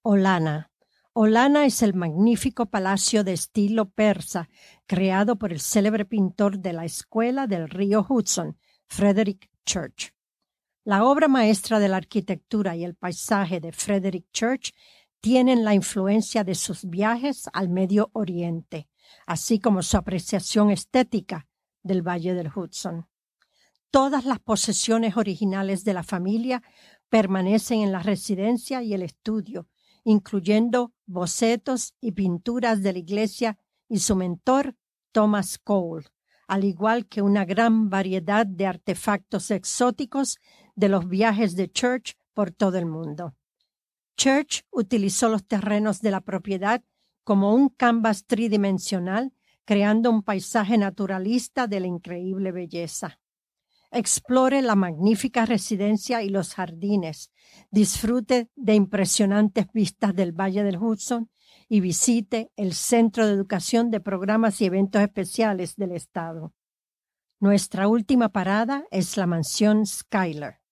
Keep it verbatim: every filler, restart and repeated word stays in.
Olana. Olana es el magnífico palacio de estilo persa creado por el célebre pintor de la Escuela del Río Hudson, Frederick Church. La obra maestra de la arquitectura y el paisaje de Frederick Church tienen la influencia de sus viajes al Medio Oriente, así como su apreciación estética del Valle del Hudson. Todas las posesiones originales de la familia permanecen en la residencia y el estudio, incluyendo bocetos y pinturas de la iglesia y su mentor, Thomas Cole, al igual que una gran variedad de artefactos exóticos de los viajes de Church por todo el mundo. Church utilizó los terrenos de la propiedad como un canvas tridimensional, creando un paisaje naturalista de la increíble belleza. Explore la magnífica residencia y los jardines, disfrute de impresionantes vistas del Valle del Hudson y visite el Centro de Educación de Programas y Eventos Especiales del Estado. Nuestra última parada es la Mansión Schuyler.